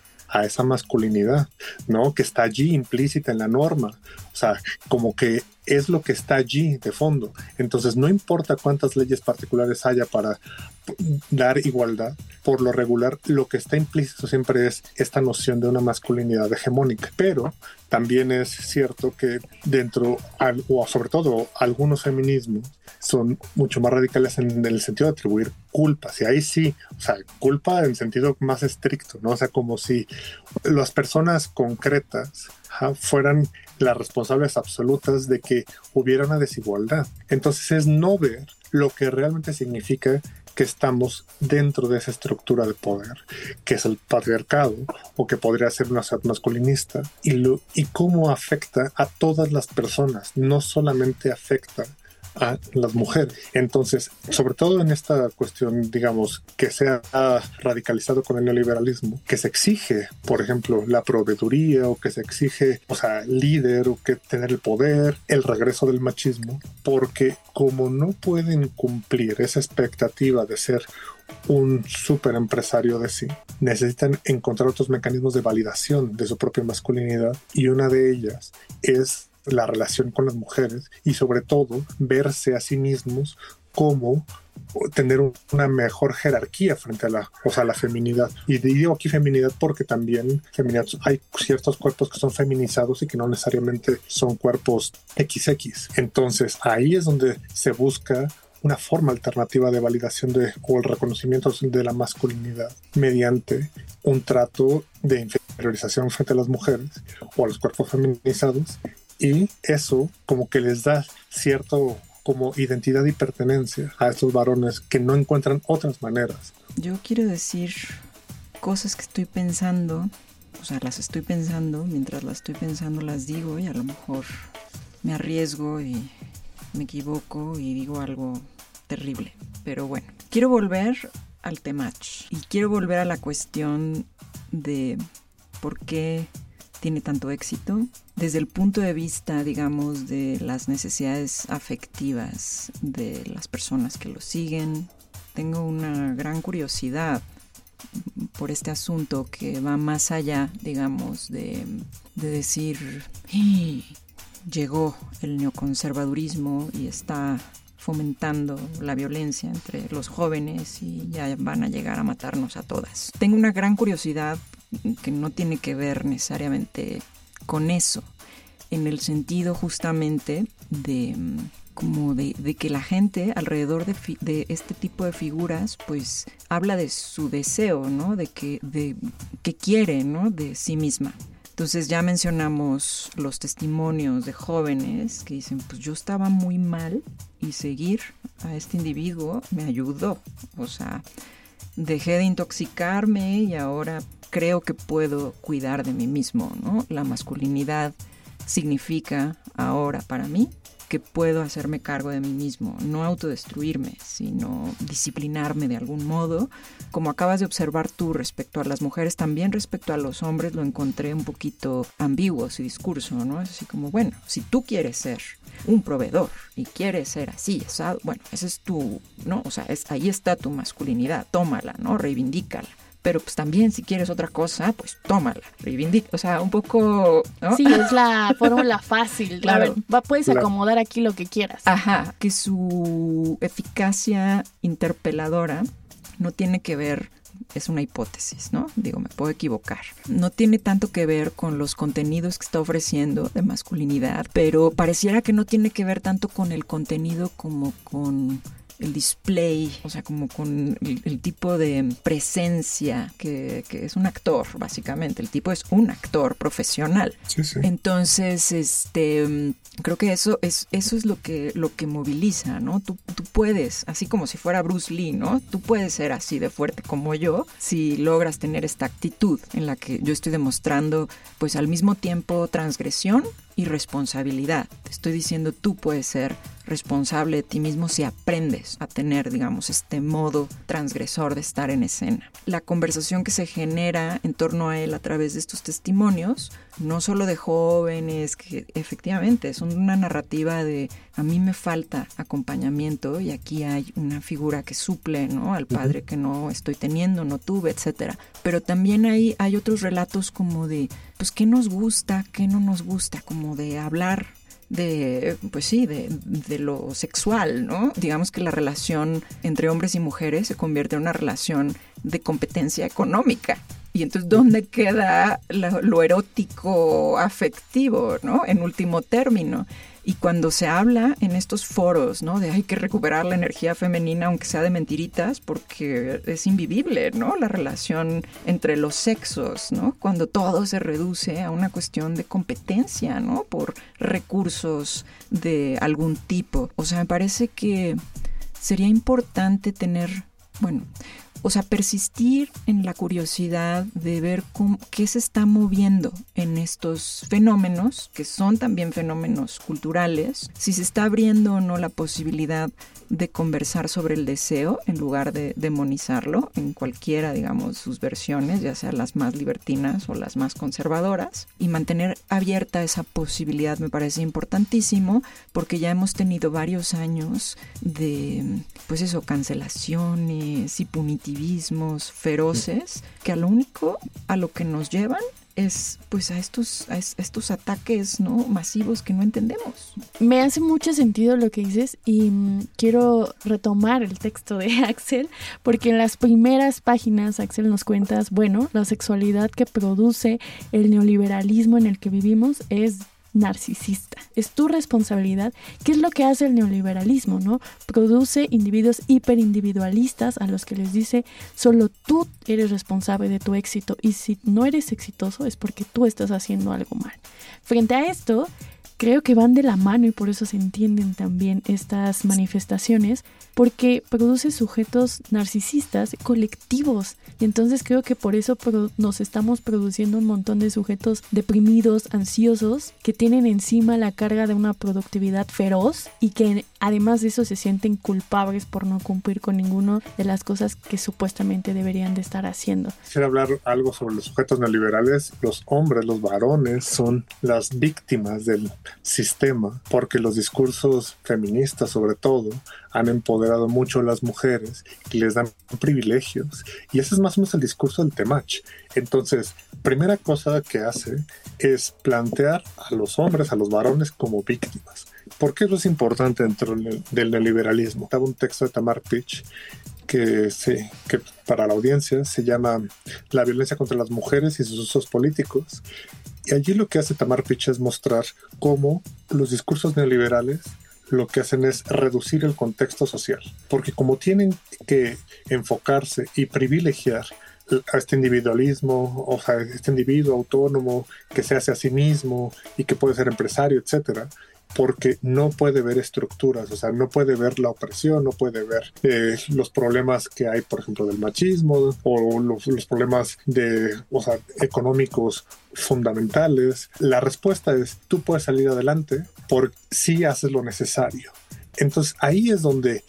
A esa masculinidad, ¿no? Que está allí implícita en la norma. O sea, como que es lo que está allí de fondo. Entonces, no importa cuántas leyes particulares haya para dar igualdad, por lo regular, lo que está implícito siempre es esta noción de una masculinidad hegemónica. Pero también es cierto que dentro, o sobre todo algunos feminismos, son mucho más radicales en el sentido de atribuir culpas. Y ahí sí, o sea, culpa en sentido más estricto, ¿no? O sea, como si las personas concretas ¿ja? fueran las responsables absolutas de que hubiera una desigualdad. Entonces es no ver lo que realmente significa que estamos dentro de esa estructura de poder, que es el patriarcado, o que podría ser una sociedad masculinista, y, lo, y cómo afecta a todas las personas, no solamente afecta a las mujeres. Entonces, sobre todo en esta cuestión, digamos, que se ha radicalizado con el neoliberalismo, que se exige, por ejemplo, la proveeduría, o que se exige, o sea, líder, o que tener el poder, el regreso del machismo, porque como no pueden cumplir esa expectativa de ser un súper empresario de sí, necesitan encontrar otros mecanismos de validación de su propia masculinidad, y una de ellas es la relación con las mujeres, y sobre todo verse a sí mismos como tener un, una mejor jerarquía frente a la, o sea, la feminidad. Y digo aquí feminidad porque también feminidad, hay ciertos cuerpos que son feminizados y que no necesariamente son cuerpos equis equis. Entonces ahí es donde se busca una forma alternativa de validación de, o el reconocimiento de la masculinidad mediante un trato de inferiorización frente a las mujeres o a los cuerpos feminizados. Y eso como que les da cierto como identidad y pertenencia a estos varones que no encuentran otras maneras. Yo quiero decir cosas que estoy pensando, o sea, las estoy pensando, mientras las estoy pensando las digo, y a lo mejor me arriesgo y me equivoco y digo algo terrible. Pero bueno, quiero volver al temach y quiero volver a la cuestión de por qué tiene tanto éxito desde el punto de vista, digamos, de las necesidades afectivas de las personas que lo siguen, tengo una gran curiosidad por este asunto que va más allá, digamos, de, de decir, ¡hey! Llegó el neoconservadurismo y está fomentando la violencia entre los jóvenes y ya van a llegar a matarnos a todas. Tengo una gran curiosidad que no tiene que ver necesariamente con eso, en el sentido justamente de como de, de que la gente alrededor de, fi, de este tipo de figuras pues habla de su deseo, ¿no? De que, de, que quiere, ¿no? De sí misma. Entonces ya mencionamos los testimonios de jóvenes que dicen, pues yo estaba muy mal y seguir a este individuo me ayudó. O sea, dejé de intoxicarme y ahora creo que puedo cuidar de mí mismo, ¿no? La masculinidad significa ahora para mí que puedo hacerme cargo de mí mismo, no autodestruirme, sino disciplinarme de algún modo. Como acabas de observar tú respecto a las mujeres, también respecto a los hombres lo encontré un poquito ambiguo ese discurso, ¿no? Es así como, bueno, si tú quieres ser un proveedor y quieres ser así, asado, bueno, ese es tu, ¿no? O sea, es, ahí está tu masculinidad, tómala, ¿no? Reivindícala. Pero pues también si quieres otra cosa, pues tómala, reivindica, o sea, un poco, ¿no? Sí, es la fórmula fácil, claro. Va, puedes claro. acomodar aquí lo que quieras. Ajá, que su eficacia interpeladora no tiene que ver, es una hipótesis, ¿no? Digo, me puedo equivocar. No tiene tanto que ver con los contenidos que está ofreciendo de masculinidad, pero pareciera que no tiene que ver tanto con el contenido como con el display, o sea, como con el, el tipo de presencia que, que es un actor, básicamente. El tipo es un actor profesional. Sí, sí. Entonces, este, creo que eso es, eso es lo que, lo que moviliza, ¿no? Tú, tú puedes, así como si fuera Bruce Lee, ¿no? Tú puedes ser así de fuerte como yo si logras tener esta actitud en la que yo estoy demostrando, pues, al mismo tiempo transgresión y responsabilidad. Te estoy diciendo, tú puedes ser responsable de ti mismo si aprendes a tener, digamos, este modo transgresor de estar en escena. La conversación que se genera en torno a él a través de estos testimonios, no solo de jóvenes, que efectivamente son una narrativa de a mí me falta acompañamiento y aquí hay una figura que suple, ¿no? Al padre que no estoy teniendo, no tuve, etcétera. Pero también hay, hay otros relatos como de, pues, ¿qué nos gusta? ¿Qué no nos gusta? Como de hablar de, pues sí, de, de lo sexual, ¿no? Digamos que la relación entre hombres y mujeres se convierte en una relación de competencia económica. Y entonces, ¿dónde queda la, lo erótico afectivo, ¿no? En último término. Y cuando se habla en estos foros, ¿no? De hay que recuperar la energía femenina, aunque sea de mentiritas, porque es invivible, ¿no? La relación entre los sexos, ¿no? Cuando todo se reduce a una cuestión de competencia, ¿no? Por recursos de algún tipo. O sea, me parece que sería importante tener, bueno, o sea, persistir en la curiosidad de ver cómo, qué se está moviendo en estos fenómenos, que son también fenómenos culturales, si se está abriendo o no la posibilidad de conversar sobre el deseo en lugar de demonizarlo en cualquiera, digamos, sus versiones, ya sea las más libertinas o las más conservadoras, y mantener abierta esa posibilidad me parece importantísimo, porque ya hemos tenido varios años de, pues eso, cancelaciones y punitivismos feroces, que a lo único a lo que nos llevan es pues a estos, a estos ataques, ¿no? masivos que no entendemos. Me hace mucho sentido lo que dices y mmm, quiero retomar el texto de Axel, porque en las primeras páginas Axel nos cuenta, bueno, la sexualidad que produce el neoliberalismo en el que vivimos es narcisista. Es tu responsabilidad. ¿Qué es lo que hace el neoliberalismo, no? Produce individuos hiperindividualistas a los que les dice solo tú eres responsable de tu éxito y si no eres exitoso es porque tú estás haciendo algo mal. Frente a esto, creo que van de la mano y por eso se entienden también estas manifestaciones, porque produce sujetos narcisistas colectivos. Y entonces creo que por eso produ- nos estamos produciendo un montón de sujetos deprimidos, ansiosos, que tienen encima la carga de una productividad feroz y que además de eso se sienten culpables por no cumplir con ninguna de las cosas que supuestamente deberían de estar haciendo. Quisiera hablar algo sobre los sujetos neoliberales. Los hombres, los varones, son las víctimas del sistema, porque los discursos feministas, sobre todo, han empoderado mucho a las mujeres y les dan privilegios. Y ese es más o menos el discurso del Temach. Entonces, primera cosa que hace es plantear a los hombres, a los varones, como víctimas. ¿Por qué eso es importante dentro del neoliberalismo? Estaba un texto de Tamar Pitch que, se, que para la audiencia se llama La violencia contra las mujeres y sus usos políticos. Y allí lo que hace Tamar Pitch es mostrar cómo los discursos neoliberales lo que hacen es reducir el contexto social, porque como tienen que enfocarse y privilegiar a este individualismo, o sea, este individuo autónomo que se hace a sí mismo y que puede ser empresario, etcétera, porque no puede ver estructuras, o sea, no puede ver la opresión, no puede ver eh, los problemas que hay, por ejemplo, del machismo o los, los problemas de, o sea, económicos fundamentales. La respuesta es, tú puedes salir adelante por si haces lo necesario. Entonces, ahí es donde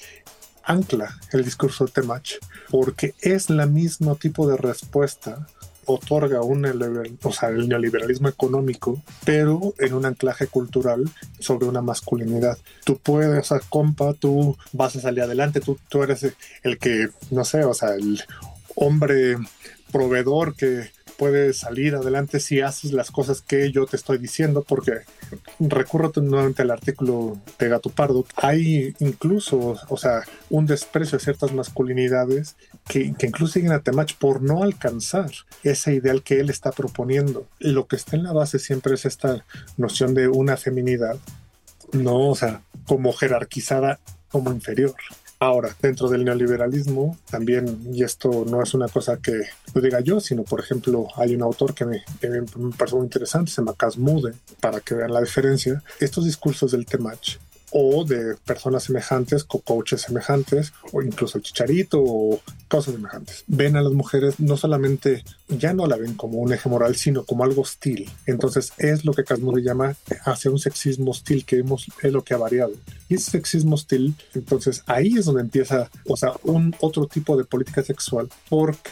ancla el discurso de Temach, porque es la mismo tipo de respuesta otorga un o sea, el neoliberalismo económico, pero en un anclaje cultural sobre una masculinidad. Tú puedes, o sea, compa, tú vas a salir adelante, tú, tú eres el que, no sé, o sea, el hombre proveedor que puede salir adelante si haces las cosas que yo te estoy diciendo, porque recurro nuevamente al artículo de Gato Pardo. Hay incluso, o sea, un desprecio a ciertas masculinidades que, que incluso siguen a Temach por no alcanzar ese ideal que él está proponiendo. Lo que está en la base siempre es esta noción de una feminidad, no, o sea, como jerarquizada como inferior. Ahora, dentro del neoliberalismo también, y esto no es una cosa que lo diga yo, sino por ejemplo hay un autor que me, que me parece muy interesante, se llama Cas Mudde, para que vean la diferencia. Estos discursos del Temach o de personas semejantes, co-coaches semejantes, o incluso el Chicharito o cosas semejantes, ven a las mujeres no solamente, ya no la ven como un eje moral, sino como algo hostil. Entonces es lo que Cas Mudde llama hacia un sexismo hostil, que hemos, es lo que ha variado. Y ese sexismo hostil, entonces ahí es donde empieza, o sea, un otro tipo de política sexual, porque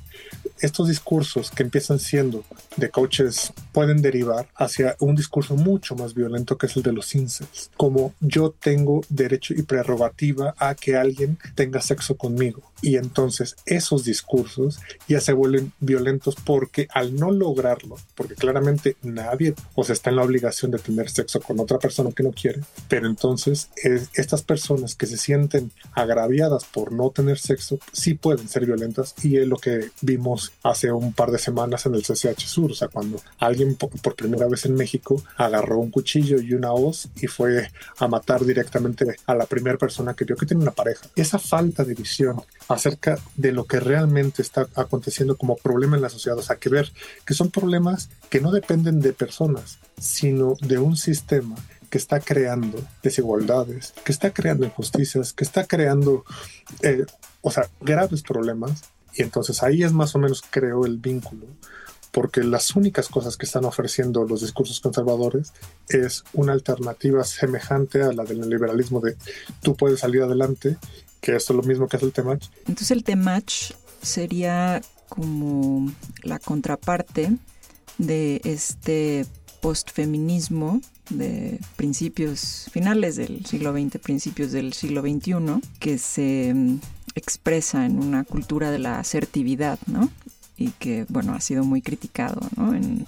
estos discursos que empiezan siendo de coaches pueden derivar hacia un discurso mucho más violento, que es el de los incels, como yo tengo derecho y prerrogativa a que alguien tenga sexo conmigo. Y entonces esos discursos ya se vuelven violentos porque al no lograrlo, porque claramente nadie, o sea, está en la obligación de tener sexo con otra persona que no quiere, pero entonces es, estas personas que se sienten agraviadas por no tener sexo sí pueden ser violentas, y es lo que vimos hace un par de semanas en el C C H Sur, o sea, cuando alguien por, por primera vez en México agarró un cuchillo y una hoz y fue a matar directamente a la primera persona que vio que tiene una pareja. Esa falta de visión acerca de lo que realmente está aconteciendo como problema en la sociedad, o sea, que ver que son problemas que no dependen de personas, sino de un sistema que está creando desigualdades, que está creando injusticias, que está creando, eh, o sea, graves problemas. Y entonces ahí es más o menos, creo, el vínculo, porque las únicas cosas que están ofreciendo los discursos conservadores es una alternativa semejante a la del neoliberalismo de tú puedes salir adelante, que esto es lo mismo que hace el Temach. Entonces el Temach sería como la contraparte de este postfeminismo de principios finales del siglo veinte, principios del siglo veintiuno, que se expresa en una cultura de la asertividad, ¿no? Y que, bueno, ha sido muy criticado, ¿no? En,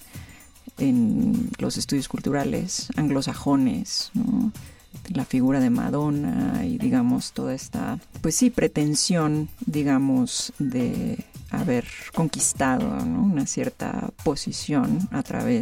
en los estudios culturales anglosajones, ¿no? La figura de Madonna y, digamos, toda esta, pues sí, pretensión, digamos, de haber conquistado, ¿no? Una cierta posición a través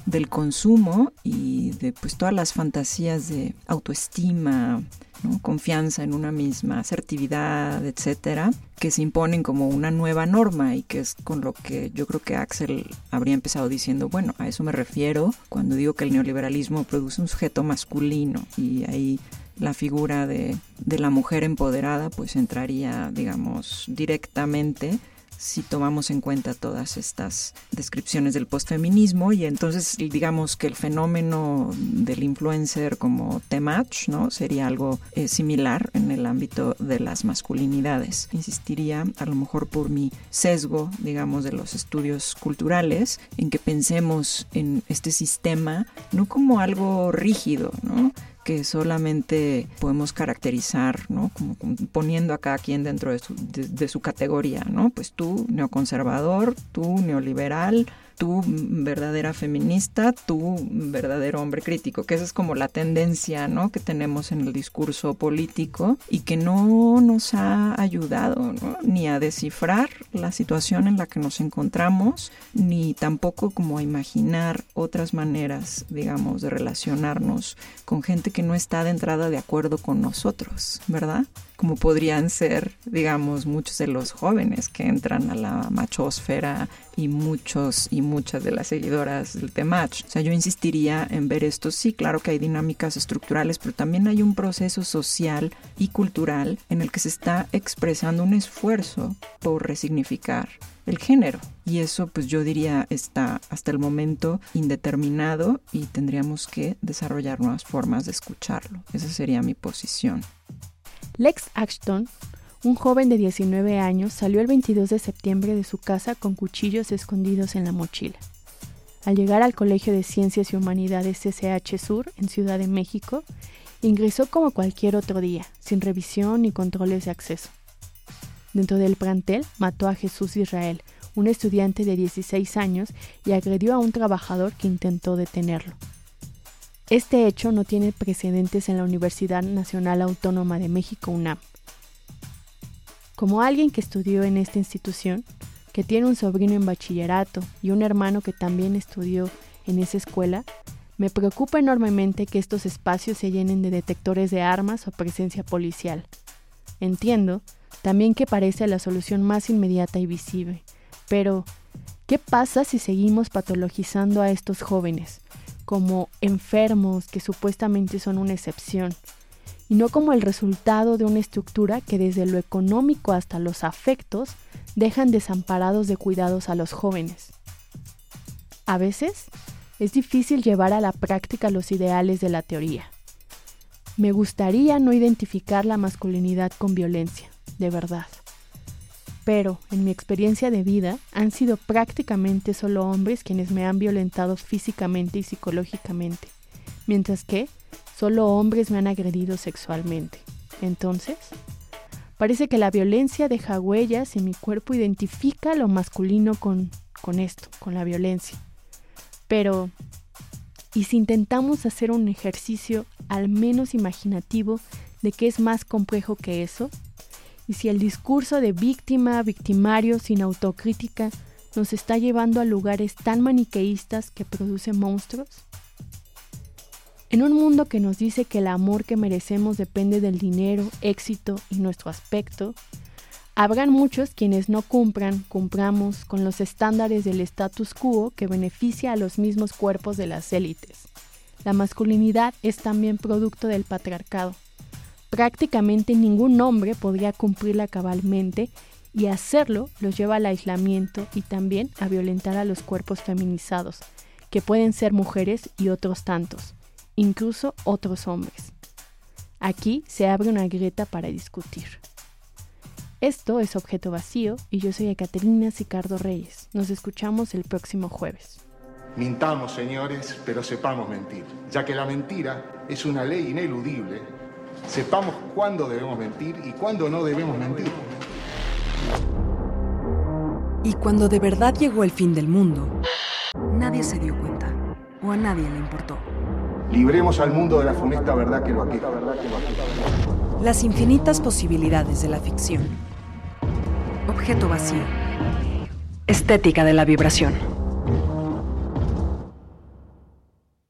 del consumo y de pues todas las fantasías de autoestima, ¿no? Confianza en una misma, asertividad, etcétera, que se imponen como una nueva norma y que es con lo que yo creo que Axel habría empezado diciendo, bueno, a eso me refiero cuando digo que el neoliberalismo produce un sujeto masculino, y ahí la figura de, de la mujer empoderada pues entraría, digamos, directamente si tomamos en cuenta todas estas descripciones del postfeminismo. Y entonces digamos que el fenómeno del influencer como Temach, ¿no? Sería algo eh, similar en el ámbito de las masculinidades. Insistiría, a lo mejor por mi sesgo, digamos, de los estudios culturales, en que pensemos en este sistema no como algo rígido, ¿no? Que solamente podemos caracterizar, ¿no? Como, como poniendo a cada quien dentro de su, de, de su categoría, ¿no? Pues tú neoconservador, tú neoliberal, tú verdadera feminista, tú verdadero hombre crítico, que esa es como la tendencia, ¿no? Que tenemos en el discurso político y que no nos ha ayudado, ¿no? Ni a descifrar la situación en la que nos encontramos, ni tampoco como a imaginar otras maneras, digamos, de relacionarnos con gente que no está de entrada de acuerdo con nosotros, ¿verdad? Como podrían ser, digamos, muchos de los jóvenes que entran a la machosfera y muchos y muchas de las seguidoras del Temach. O sea, yo insistiría en ver esto. Sí, claro que hay dinámicas estructurales, pero también hay un proceso social y cultural en el que se está expresando un esfuerzo por resignificar el género. Y eso, pues yo diría, está hasta el momento indeterminado y tendríamos que desarrollar nuevas formas de escucharlo. Esa sería mi posición. Lex Ashton, un joven de diecinueve años, salió el veintidós de septiembre de su casa con cuchillos escondidos en la mochila. Al llegar al Colegio de Ciencias y Humanidades S H Sur, en Ciudad de México, ingresó como cualquier otro día, sin revisión ni controles de acceso. Dentro del plantel, mató a Jesús Israel, un estudiante de dieciséis años, y agredió a un trabajador que intentó detenerlo. Este hecho no tiene precedentes en la Universidad Nacional Autónoma de México, UNAM. Como alguien que estudió en esta institución, que tiene un sobrino en bachillerato y un hermano que también estudió en esa escuela, me preocupa enormemente que estos espacios se llenen de detectores de armas o presencia policial. Entiendo también que parece la solución más inmediata y visible, pero ¿qué pasa si seguimos patologizando a estos jóvenes como enfermos que supuestamente son una excepción, y no como el resultado de una estructura que desde lo económico hasta los afectos dejan desamparados de cuidados a los jóvenes? A veces es difícil llevar a la práctica los ideales de la teoría. Me gustaría no identificar la masculinidad con violencia, de verdad. Pero, en mi experiencia de vida, han sido prácticamente solo hombres quienes me han violentado físicamente y psicológicamente, mientras que solo hombres me han agredido sexualmente. Entonces, parece que la violencia deja huellas y mi cuerpo identifica lo masculino con, con esto, con la violencia. Pero, ¿y si intentamos hacer un ejercicio al menos imaginativo de que es más complejo que eso? ¿Y si el discurso de víctima, victimario, sin autocrítica, nos está llevando a lugares tan maniqueístas que producen monstruos? En un mundo que nos dice que el amor que merecemos depende del dinero, éxito y nuestro aspecto, habrán muchos quienes no cumplan, cumplamos con los estándares del status quo que beneficia a los mismos cuerpos de las élites. La masculinidad es también producto del patriarcado. Prácticamente ningún hombre podría cumplirla cabalmente, y hacerlo los lleva al aislamiento y también a violentar a los cuerpos feminizados, que pueden ser mujeres y otros tantos, incluso otros hombres. Aquí se abre una grieta para discutir. Esto es Objeto Vacío y yo soy Ekaterina Sicardo Reyes. Nos escuchamos el próximo jueves. Mintamos, señores, pero sepamos mentir, ya que la mentira es una ley ineludible. Sepamos cuándo debemos mentir y cuándo no debemos mentir. Y cuando de verdad llegó el fin del mundo, nadie se dio cuenta, o a nadie le importó. Libremos al mundo de la funesta verdad que lo aqueja. Las infinitas posibilidades de la ficción. Objeto Vacío. Estética de la vibración.